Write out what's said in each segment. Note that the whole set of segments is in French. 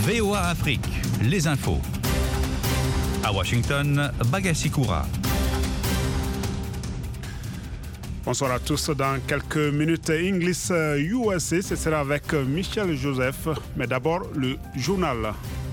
VOA Afrique, les infos. À Washington, Bagassi Koura. Bonsoir à tous. Dans quelques minutes, English USA, ce sera avec Michel Joseph. Mais d'abord, le journal.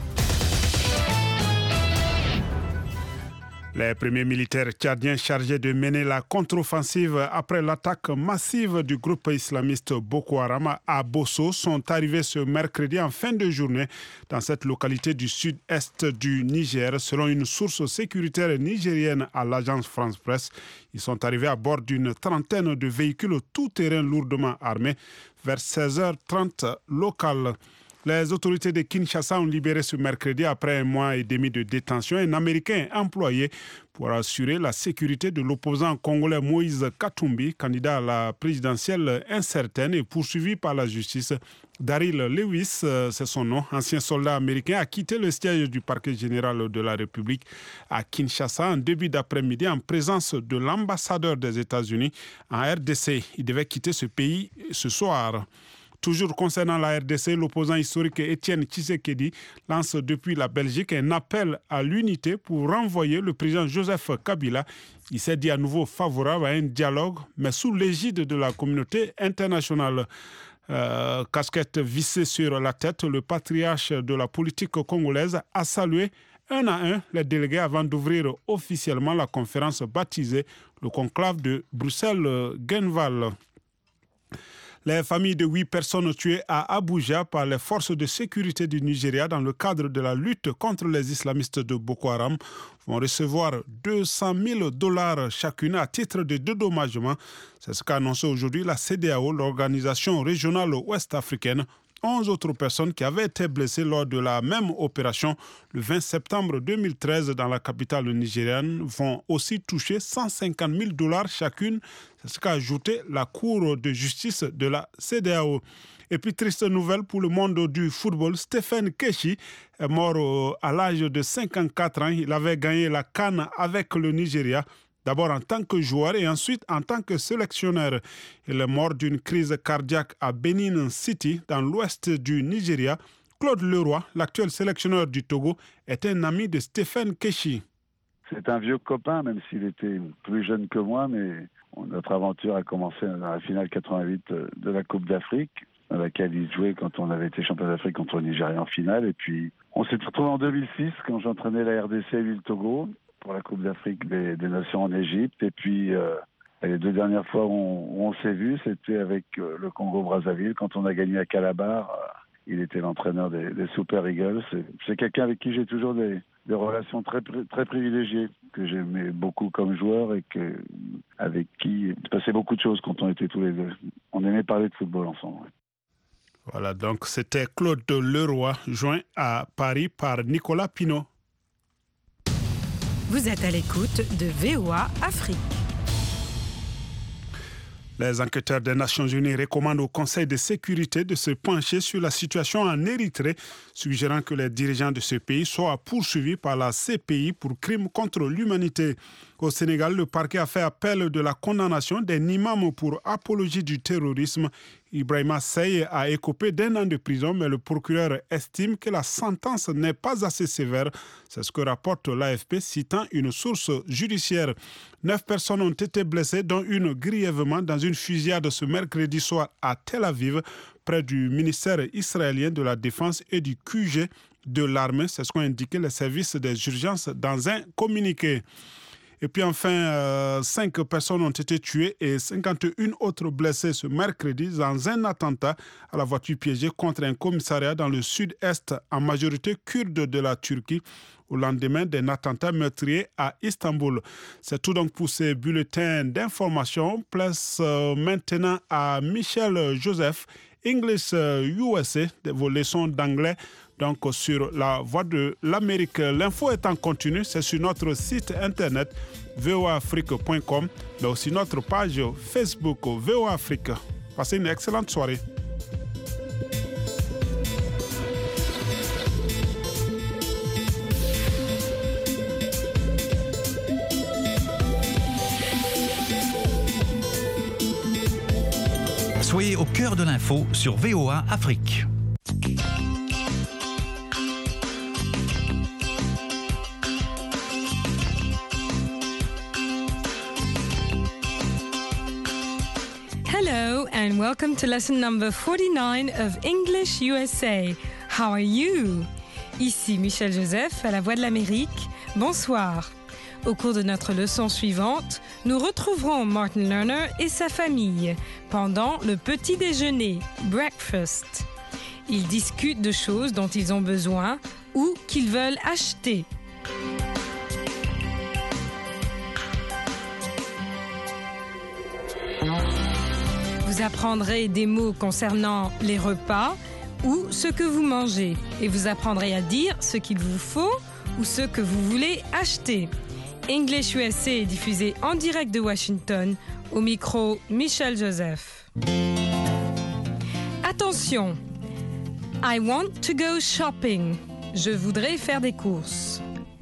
Les premiers militaires tchadiens chargés de mener la contre-offensive après l'attaque massive du groupe islamiste Boko Haram à Bosso sont arrivés ce mercredi en fin de journée dans cette localité du sud-est du Niger. Selon une source sécuritaire nigérienne à l'agence France Presse, ils sont arrivés à bord d'une trentaine de véhicules tout-terrain lourdement armés vers 16h30 locales. Les autorités de Kinshasa ont libéré ce mercredi, après un mois et demi de détention, un Américain employé pour assurer la sécurité de l'opposant congolais Moïse Katumbi, candidat à la présidentielle incertaine et poursuivi par la justice. Daryl Lewis, c'est son nom, ancien soldat américain, a quitté le siège du parquet général de la République à Kinshasa en début d'après-midi en présence de l'ambassadeur des États-Unis en RDC. Il devait quitter ce pays ce soir. Toujours concernant la RDC, l'opposant historique Étienne Tshisekedi lance depuis la Belgique un appel à l'unité pour renvoyer le président Joseph Kabila. Il s'est dit à nouveau favorable à un dialogue, mais sous l'égide de la communauté internationale. Casquette vissée sur la tête, le patriarche de la politique congolaise a salué un à un les délégués avant d'ouvrir officiellement la conférence baptisée le conclave de Bruxelles-Genval. Les familles de 8 personnes tuées à Abuja par les forces de sécurité du Nigeria dans le cadre de la lutte contre les islamistes de Boko Haram vont recevoir $200,000 chacune à titre de dédommagement. C'est ce qu'a annoncé aujourd'hui la CEDEAO, l'organisation régionale ouest-africaine. 11 autres personnes qui avaient été blessées lors de la même opération le 20 septembre 2013 dans la capitale nigériane vont aussi toucher $150,000 chacune. C'est ce qu'a ajouté la Cour de justice de la CEDEAO. Et puis, triste nouvelle pour le monde du football, Stephen Keshi est mort à l'âge de 54 ans. Il avait gagné la CAN avec le Nigeria. D'abord en tant que joueur et ensuite en tant que sélectionneur. Il est mort d'une crise cardiaque à Benin City, dans l'ouest du Nigeria. Claude Leroy, l'actuel sélectionneur du Togo, est un ami de Stephen Keshi. C'est un vieux copain, même s'il était plus jeune que moi, mais notre aventure a commencé dans la finale 88 de la Coupe d'Afrique, dans laquelle il jouait quand on avait été champion d'Afrique contre le Nigeria en finale. Et puis, on s'est retrouvé en 2006, quand j'entraînais la RDC et le Togo, pour la Coupe d'Afrique des Nations en Égypte. Et puis, les 2 dernières fois où on s'est vu, c'était avec le Congo-Brazzaville. Quand on a gagné à Calabar, il était l'entraîneur des Super Eagles. C'est quelqu'un avec qui j'ai toujours des relations très, très privilégiées, que j'aimais beaucoup comme joueur et avec qui il se passait beaucoup de choses quand on était tous les deux. On aimait parler de football ensemble. Ouais. Voilà, donc c'était Claude Leroy, joint à Paris par Nicolas Pinault. Vous êtes à l'écoute de VOA Afrique. Les enquêteurs des Nations Unies recommandent au Conseil de sécurité de se pencher sur la situation en Érythrée, suggérant que les dirigeants de ce pays soient poursuivis par la CPI pour crimes contre l'humanité. Au Sénégal, le parquet a fait appel de la condamnation d'un imam pour apologie du terrorisme. Ibrahima Seye a écopé d'1 an de prison, mais le procureur estime que la sentence n'est pas assez sévère. C'est ce que rapporte l'AFP, citant une source judiciaire. 9 personnes ont été blessées, dont une grièvement dans une fusillade ce mercredi soir à Tel Aviv, près du ministère israélien de la Défense et du QG de l'armée. C'est ce qu'ont indiqué les services des urgences dans un communiqué. Et puis enfin, 5 personnes ont été tuées et 51 autres blessées ce mercredi dans un attentat à la voiture piégée contre un commissariat dans le sud-est, en majorité kurde de la Turquie, au lendemain d'un attentat meurtrier à Istanbul. C'est tout donc pour ces bulletins d'information. Place maintenant à Michel Joseph, English USA, vos leçons d'anglais. Donc sur la voix de l'Amérique. L'info est en continu, c'est sur notre site internet voaafrique.com, mais aussi notre page Facebook VOA Afrique. Passez une excellente soirée. Soyez au cœur de l'info sur VOA Afrique. and welcome to lesson number 49 of English USA. How are you? Ici Michel Joseph à la Voix de l'Amérique. Bonsoir. Au cours de notre leçon suivante, nous retrouverons Martin Lerner et sa famille pendant le petit déjeuner, breakfast. Ils discutent de choses dont ils ont besoin ou qu'ils veulent acheter. Vous apprendrez des mots concernant les repas ou ce que vous mangez et vous apprendrez à dire ce qu'il vous faut ou ce que vous voulez acheter. English USA est diffusé en direct de Washington, au micro Michel Joseph. Attention! I want to go shopping. Je voudrais faire des courses.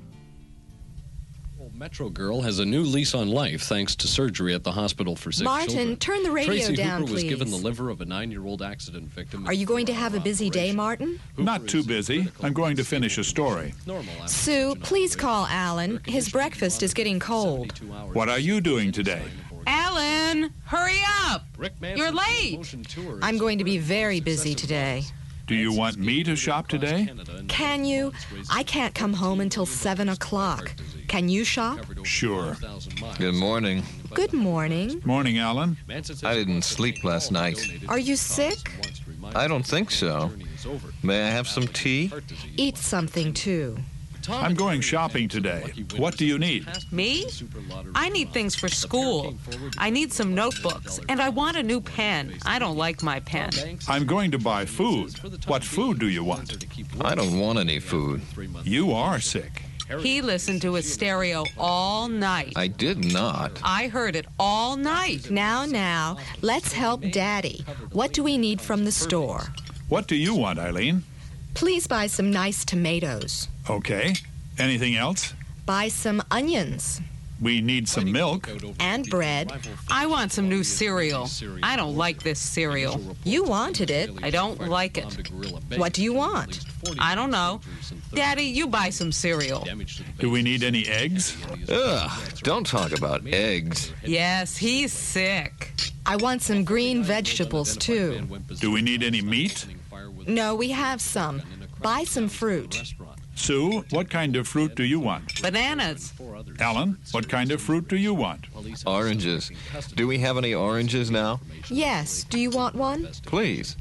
Metro Girl has a new lease on life thanks to surgery at the hospital for sick Martin, children. turn the radio Tracy down, Hooper was please. given the liver of a 9-year-old accident victim. Are you going to have a busy day, Martin? Not too busy. I'm going to finish a story. Sue, please call Alan. His breakfast is getting cold. What are you doing today? Alan, hurry up! You're late. I'm going to be very busy today. Do you want me to shop today? Can you? I can't come home until 7 o'clock. Can you shop? Sure. Good morning. Good morning. Morning, Alan. I didn't sleep last night. Are you sick? I don't think so. May I have some tea? Eat something, too. I'm going shopping today. What do you need? Me? I need things for school. I need some notebooks, and I want a new pen. I don't like my pen. I'm going to buy food. What food do you want? I don't want any food. You are sick. He listened to his stereo all night. I did not. I heard it all night. Now, let's help Daddy. What do we need from the store? What do you want, Eileen? Please buy some nice tomatoes. Okay. Anything else? Buy some onions We need some milk. and bread. I want some new cereal. I don't like this cereal. You wanted it. I don't like it. What do you want? I don't know. Daddy, you buy some cereal. Do we need any eggs? Ugh, don't talk about eggs. Yes, he's sick. I want some green vegetables, too. Do we need any meat? No, we have some. Buy some fruit. Sue, what kind of fruit do you want? Bananas. Alan, what kind of fruit do you want? Oranges. Do we have any oranges now? Yes, do you want one? Please.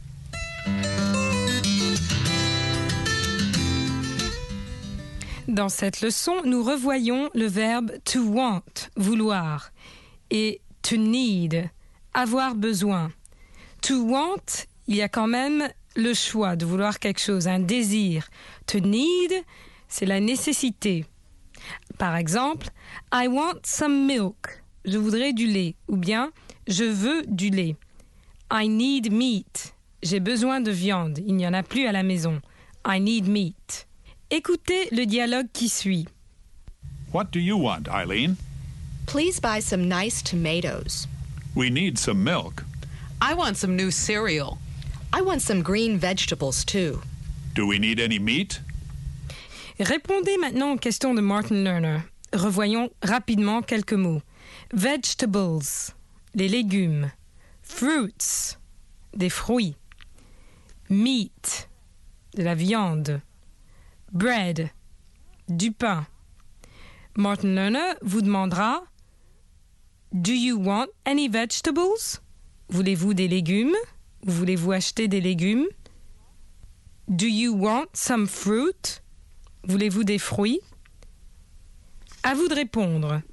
Dans cette leçon, nous revoyons le verbe to want, vouloir, et to need, avoir besoin. To want, il y a quand même le choix de vouloir quelque chose, un désir. To need, c'est la nécessité. Par exemple, I want some milk. Je voudrais du lait. Ou bien, je veux du lait. I need meat. J'ai besoin de viande. Il n'y en a plus à la maison. I need meat. Écoutez le dialogue qui suit. What do you want, Eileen? Please buy some nice tomatoes. We need some milk. I want some new cereal. I want some green vegetables, too. Do we need any meat? Répondez maintenant aux questions de Martin Lerner. Revoyons rapidement quelques mots. Vegetables, les légumes. Fruits, des fruits. Meat, de la viande. Bread, du pain. Martin Lerner vous demandera Do you want any vegetables? Voulez-vous des légumes? Ou voulez-vous acheter des légumes? Do you want some fruit? Voulez-vous des fruits? À vous de répondre.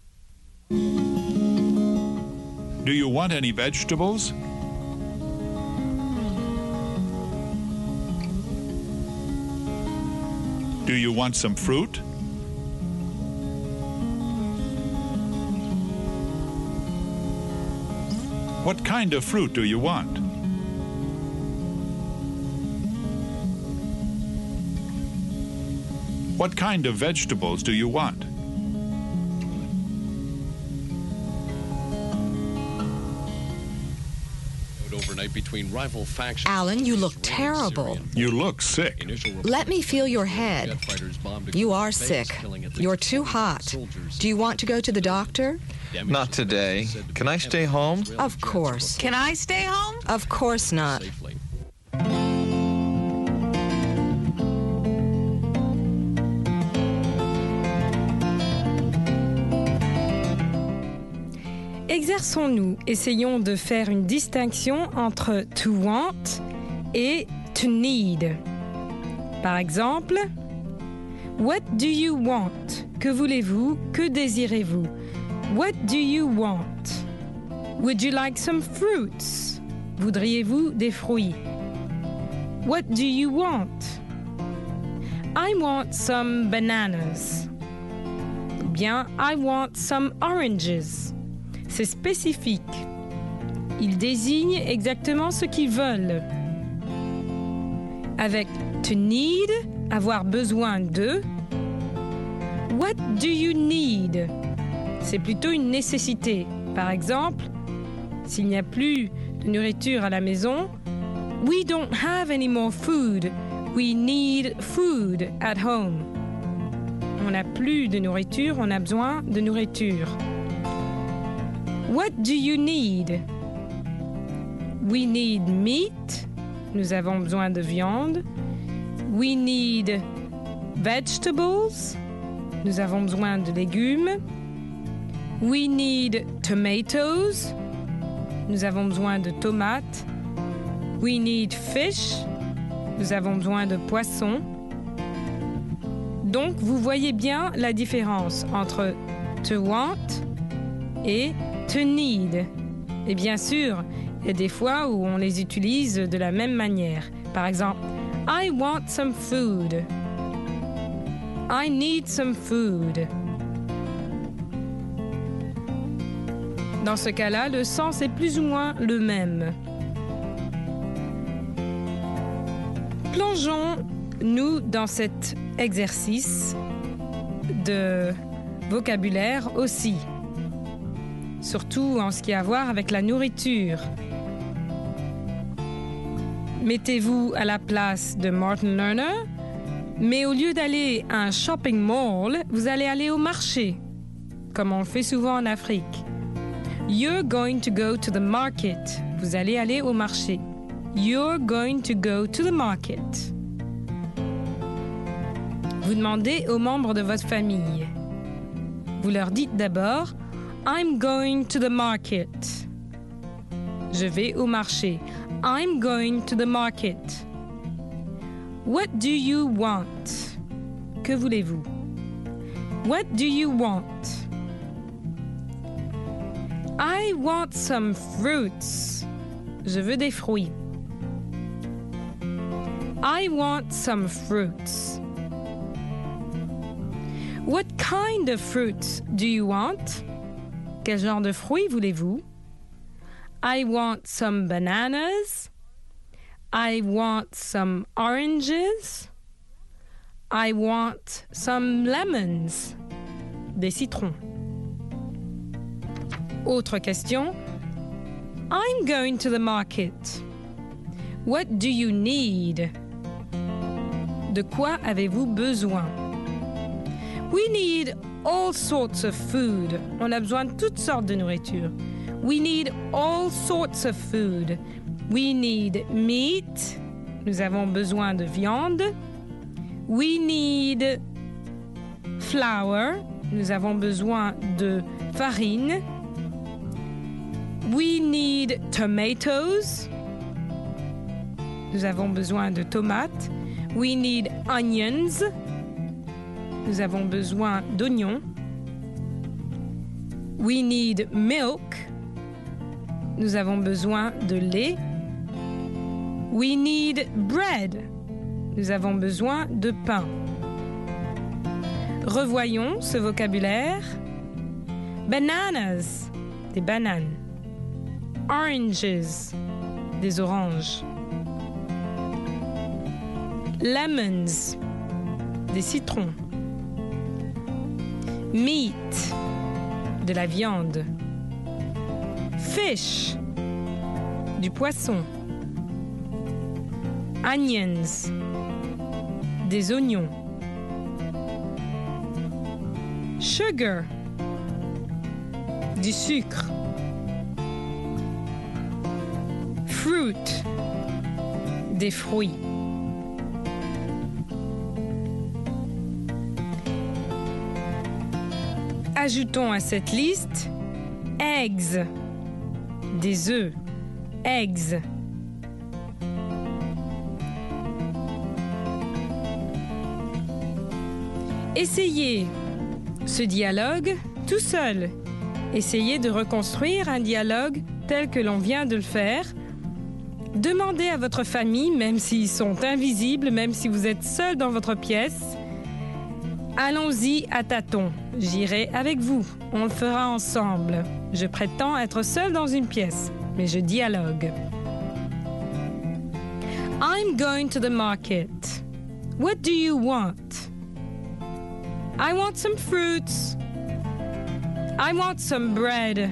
Do you want any vegetables? Do you want some fruit? What kind of fruit do you want? What kind of vegetables do you want? Overnight between rival factions. Alan, you look terrible. You look sick. Let me feel your head. You are sick. You're too hot. Do you want to go to the doctor? Not today. Can I stay home? Of course. Can I stay home? Of course not. Exerçons-nous, essayons de faire une distinction entre to want et to need. Par exemple, what do you want? Que voulez-vous? Que désirez-vous? What do you want? Would you like some fruits? Voudriez-vous des fruits? What do you want? I want some bananas. Ou bien, I want some oranges. C'est spécifique. Ils désignent exactement ce qu'ils veulent. Avec to need, avoir besoin de. What do you need? C'est plutôt une nécessité. Par exemple, s'il n'y a plus de nourriture à la maison, we don't have any more food. We need food at home. On n'a plus de nourriture, on a besoin de nourriture. What do you need? We need meat. Nous avons besoin de viande. We need vegetables. Nous avons besoin de légumes. We need tomatoes. Nous avons besoin de tomates. We need fish. Nous avons besoin de poissons. Donc, vous voyez bien la différence entre to want et to need. Et bien sûr, il y a des fois où on les utilise de la même manière. Par exemple, I want some food. I need some food. Dans ce cas-là, le sens est plus ou moins le même. Plongeons-nous dans cet exercice de vocabulaire aussi. Surtout en ce qui a à voir avec la nourriture. Mettez-vous à la place de Martin Lerner, mais au lieu d'aller à un shopping mall, vous allez aller au marché, comme on le fait souvent en Afrique. You're going to go to the market. Vous allez aller au marché. You're going to go to the market. Vous demandez aux membres de votre famille. Vous leur dites d'abord I'm going to the market. Je vais au marché. I'm going to the market. What do you want? Que voulez-vous? What do you want? I want some fruits. Je veux des fruits. I want some fruits. What kind of fruits do you want? Quel genre de fruits voulez-vous? I want some bananas. I want some oranges. I want some lemons. Des citrons. Autre question. I'm going to the market. What do you need? De quoi avez-vous besoin? We need all sorts of food. On a besoin de toutes sortes de nourriture. We need all sorts of food. We need meat. Nous avons besoin de viande. We need flour. Nous avons besoin de farine. We need tomatoes. Nous avons besoin de tomates. We need onions. Nous avons besoin d'oignons. We need milk. Nous avons besoin de lait. We need bread. Nous avons besoin de pain. Revoyons ce vocabulaire. Bananas, des bananes. Oranges, des oranges. Lemons, des citrons. Meat, de la viande. Fish, du poisson. Onions, des oignons. Sugar, du sucre. Fruit, des fruits. Ajoutons à cette liste eggs, des œufs, eggs. Essayez ce dialogue tout seul. Essayez de reconstruire un dialogue tel que l'on vient de le faire. Demandez à votre famille, même s'ils sont invisibles, même si vous êtes seul dans votre pièce. Allons-y à tâtons. J'irai avec vous. On le fera ensemble. Je prétends être seul dans une pièce, mais je dialogue. I'm going to the market. What do you want? I want some fruits. I want some bread.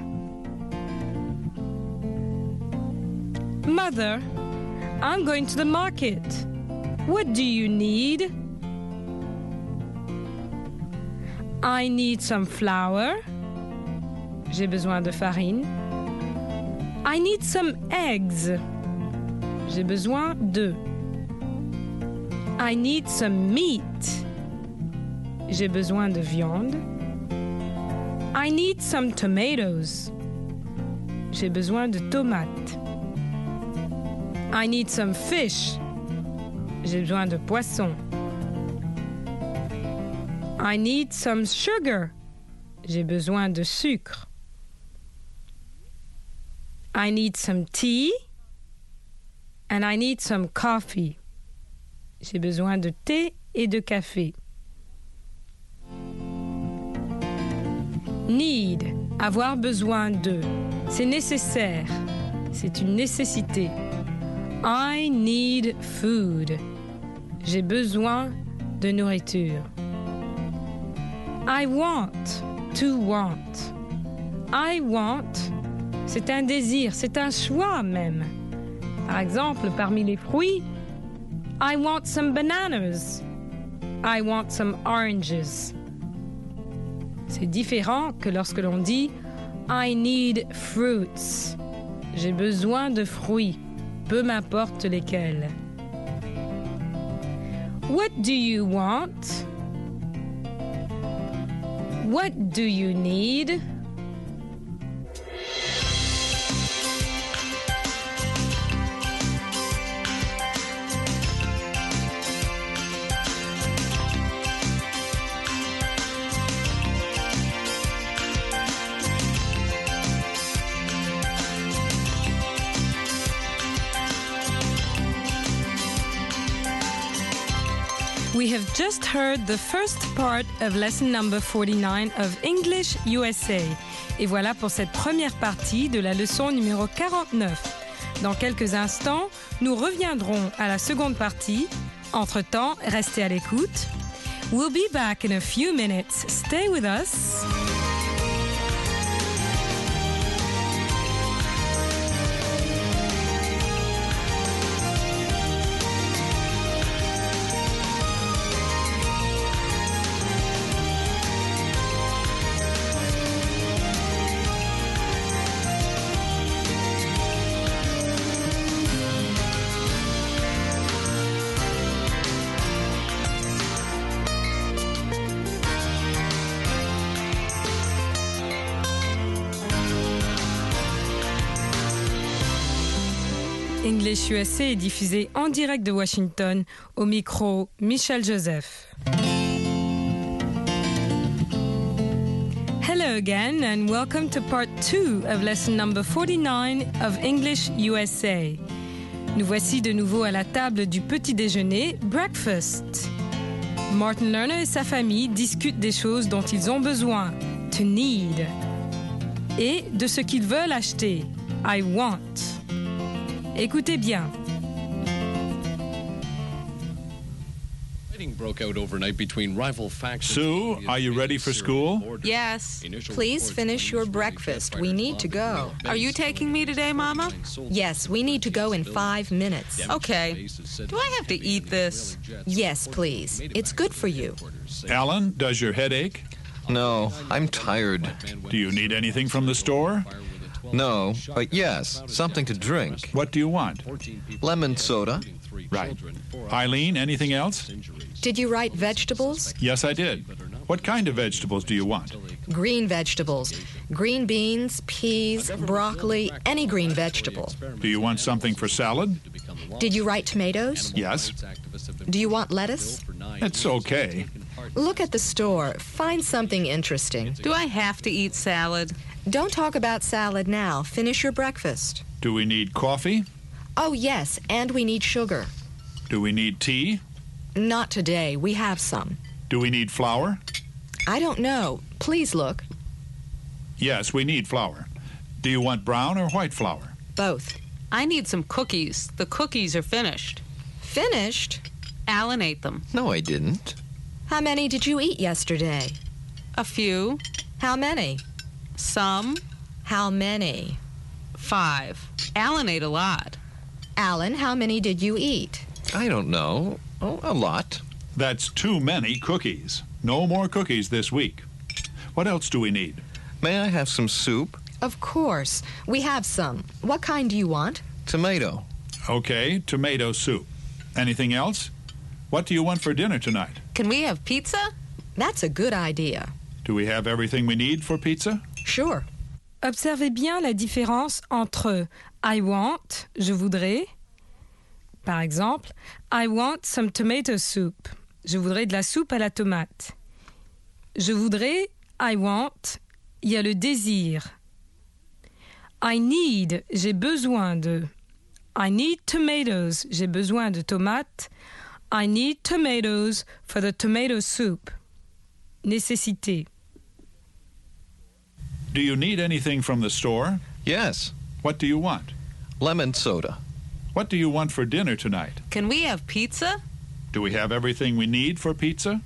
Mother, I'm going to the market. What do you need? I need some flour. J'ai besoin de farine. I need some eggs. J'ai besoin d'œufs. I need some meat. J'ai besoin de viande. I need some tomatoes. J'ai besoin de tomates. I need some fish. J'ai besoin de poisson. I need some sugar. J'ai besoin de sucre. I need some tea. And I need some coffee. J'ai besoin de thé et de café. Need, avoir besoin de. C'est nécessaire. C'est une nécessité. I need food. J'ai besoin de nourriture. I want, to want. I want, c'est un désir, c'est un choix même. Par exemple, parmi les fruits, I want some bananas. I want some oranges. C'est différent que lorsque l'on dit I need fruits. J'ai besoin de fruits, peu m'importe lesquels. What do you want? What do you need? We have just heard the first part of lesson number 49 of English USA. Et voilà pour cette première partie de la leçon numéro 49. Dans quelques instants, nous reviendrons à la seconde partie. Entre-temps, restez à l'écoute. We'll be back in a few minutes. Stay with us. English USA est diffusé en direct de Washington, au micro Michel Joseph. Hello again and welcome to part 2 of lesson number 49 of English USA. Nous voici de nouveau à la table du petit déjeuner, breakfast. Martin Lerner et sa famille discutent des choses dont ils ont besoin, to need, et de ce qu'ils veulent acheter, I want. Écoutez bien. Sue, are you ready for school? Yes. Please finish your breakfast. We need to go. Are you taking me today, Mama? Yes, we need to go in 5 minutes. Okay. Do I have to eat this? Yes, please. It's good for you. Alan, does your head ache? No, I'm tired. Do you need anything from the store? No, but yes, something to drink. What do you want? Lemon soda. Right. Eileen, anything else? Did you write vegetables? Yes, I did. What kind of vegetables do you want? Green vegetables. Green beans, peas, broccoli, any green vegetable. Do you want something for salad? Did you write tomatoes? Yes. Do you want lettuce? It's okay. Look at the store. Find something interesting. Do I have to eat salad? Don't talk about salad now. Finish your breakfast. Do we need coffee? Oh, yes, and we need sugar. Do we need tea? Not today. We have some. Do we need flour? I don't know. Please look. Yes, we need flour. Do you want brown or white flour? Both. I need some cookies. The cookies are finished. Finished? Alan ate them. No, I didn't. How many did you eat yesterday? A few. How many? Some. How many? 5. Alan ate a lot. Alan, how many did you eat? I don't know. Oh, a lot. That's too many cookies. No more cookies this week. What else do we need? May I have some soup? Of course. We have some. What kind do you want? Tomato. Okay, tomato soup. Anything else? What do you want for dinner tonight? Can we have pizza? That's a good idea. Do we have everything we need for pizza? Sure. Observez bien la différence entre I want, je voudrais. Par exemple, I want some tomato soup. Je voudrais de la soupe à la tomate. Je voudrais, I want, il y a le désir. I need, j'ai besoin de. I need tomatoes, j'ai besoin de tomates. I need tomatoes for the tomato soup. Nécessité. Do you need anything from the store? Yes. What do you want? Lemon soda. What do you want for dinner tonight? Can we have pizza? Do we have everything we need for pizza?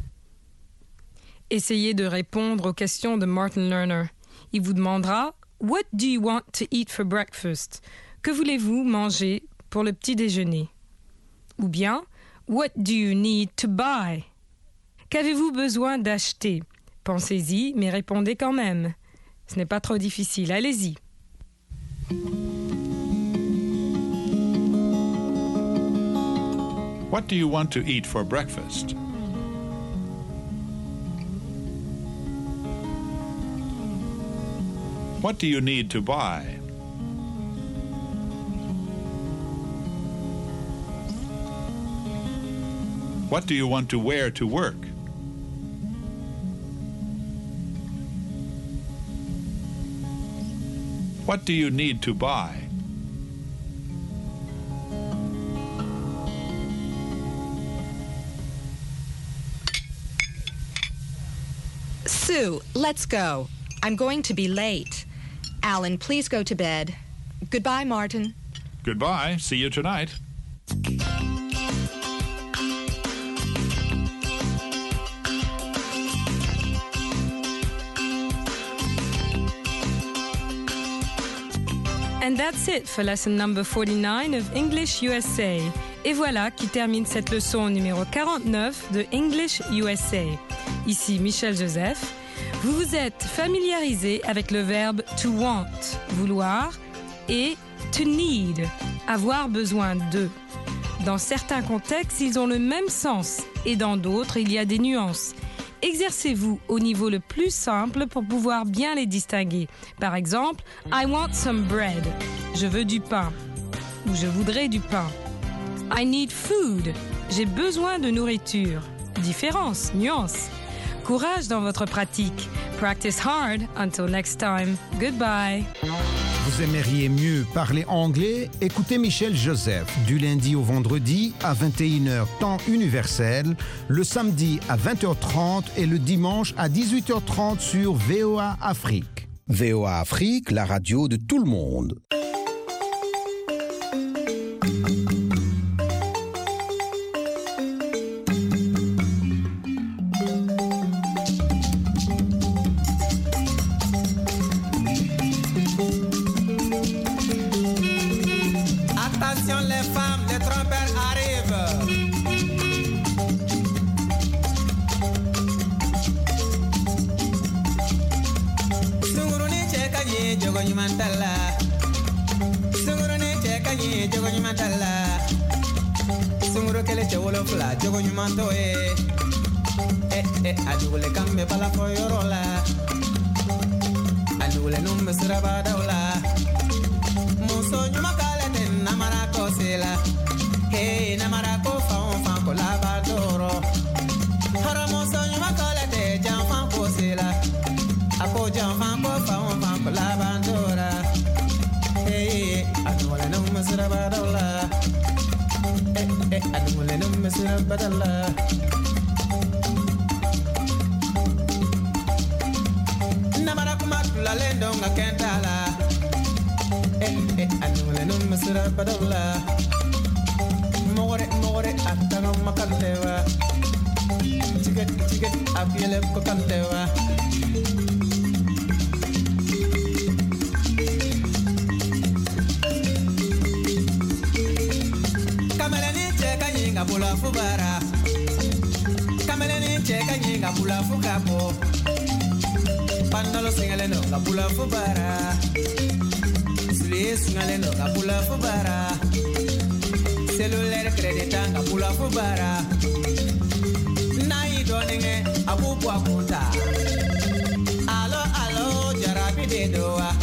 Essayez de répondre aux questions de Martin Lerner. Il vous demandera What do you want to eat for breakfast? Que voulez-vous manger pour le petit déjeuner? Ou bien What do you need to buy? Qu'avez-vous besoin d'acheter? Pensez-y, mais répondez quand même. Ce n'est pas trop difficile, allez-y. What do you want to eat for breakfast? What do you need to buy? What do you want to wear to work? What do you need to buy? Sue, let's go. I'm going to be late. Alan, please go to bed. Goodbye, Martin. Goodbye. See you tonight. And that's it for lesson number 49 of English USA. Et voilà qui termine cette leçon numéro 49 de English USA. Ici Michel Joseph. Vous vous êtes familiarisé avec le verbe to want, vouloir, et to need, avoir besoin de. Dans certains contextes, ils ont le même sens et dans d'autres, il y a des nuances. Exercez-vous au niveau le plus simple pour pouvoir bien les distinguer. Par exemple, I want some bread. Je veux du pain. Ou je voudrais du pain. I need food. J'ai besoin de nourriture. Différence, nuance. Courage dans votre pratique. Practice hard. Until next time. Goodbye. Vous aimeriez mieux parler anglais? Écoutez Michel Joseph du lundi au vendredi à 21h temps universel, le samedi à 20h30 et le dimanche à 18h30 sur VOA Afrique. VOA Afrique, la radio de tout le monde. nyumantala. Sunguru ne che kanyi jogo nyumantala. Sunguru kele che wolo fla jogo nyumanto adule kambe bala foyorola. Adule numbe surabadaula. Muso nyumakale ten namarako sela. Hey namarako fa ko labadoro. Haramo so nyumakale te jam fa ko sela. Ako jam fa ko labandora. Hey adule numbe surabadaula. Adule numbe surabadaula. La lendonga kentala anule no mesra padala more atanga makaltewa tiket apiele ko kantewa kamelani cheka nyinga bula fubara kamelani cheka nyinga bula fukapo Pandalo singaleno kapula fubara Suli singaleno kapula fubara Cellulaire credita kapula fubara Nai doninge abubu akunta Alo jarabi de doa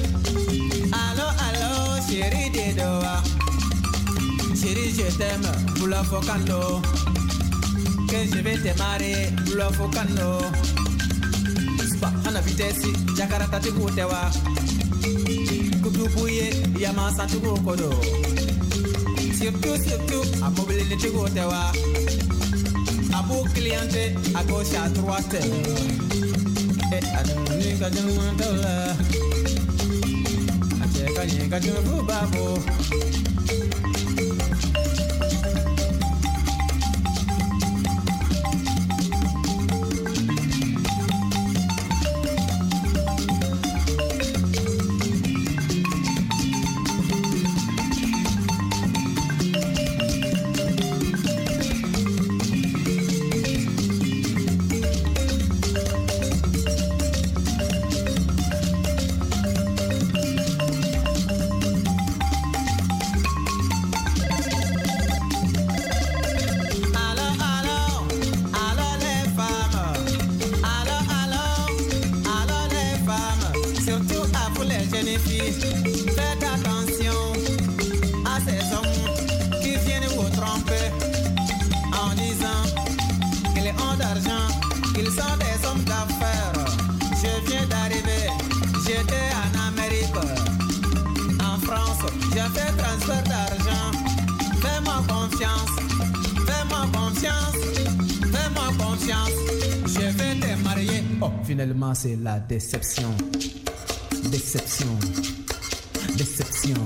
Alo chéri de doa Chéri je t'aime bula fokando Que je vais te marier bula fokando Hana vitesi, jakarata tikutewa Kutubuye, yamasa tukukodo Surtout, a mobile tikutewa Abu cliente, a gauche à droite Anunika jamantola Acheka nyeka jubu babo Faites attention à ces hommes qui viennent vous tromper en disant qu'ils ont d'argent, qu'ils sont des hommes d'affaires. Je viens d'arriver, j'étais en Amérique, en France, j'ai fait transfert d'argent. Fais-moi confiance, fais-moi confiance, fais-moi confiance. Je vais te marier. Oh, finalement c'est la déception. Déception. Déception.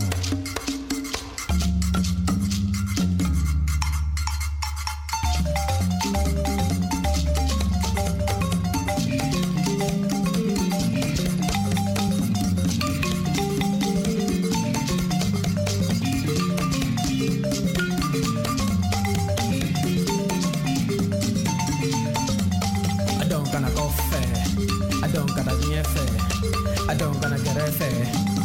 I don't gonna go fair. I don't gonna be fair. I don't gonna get a fair.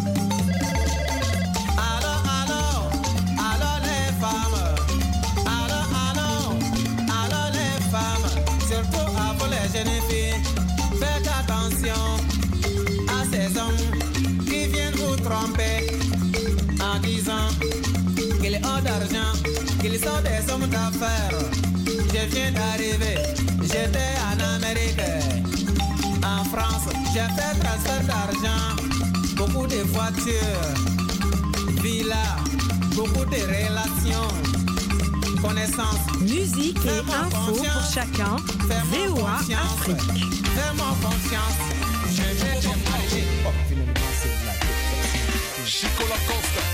Faites attention à ces hommes qui viennent vous tromper en disant qu'ils ont d'argent, qu'ils sont des hommes d'affaires. Je viens d'arriver, j'étais en Amérique, en France, j'ai fait transfert d'argent, beaucoup de voitures, villas, beaucoup de relations. Musique et info pour chacun. VOA Afrique. Fais-moi confiance. Je vais te marier. Oh, finalement, c'est la déception. Chico Lacoste.